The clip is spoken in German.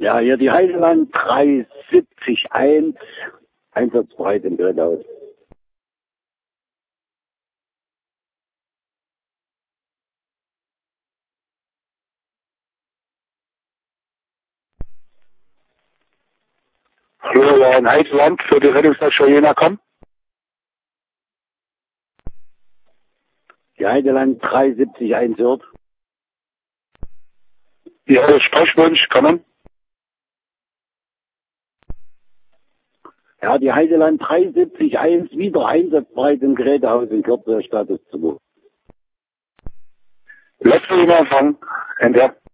Ja, hier die Heideland 371, einsatzbereit im Gerätehaus. Hallo, ja, in Heideland für die Rettungsstation Jena kommen. Die Heideland 371 hört. Ja, Sprechwunsch, kommen. Ja, die Heideland 371 wieder einsatzbereit im Gerätehaus in Kürze, Status zu. Letzte E-Mail empfangen. Enter.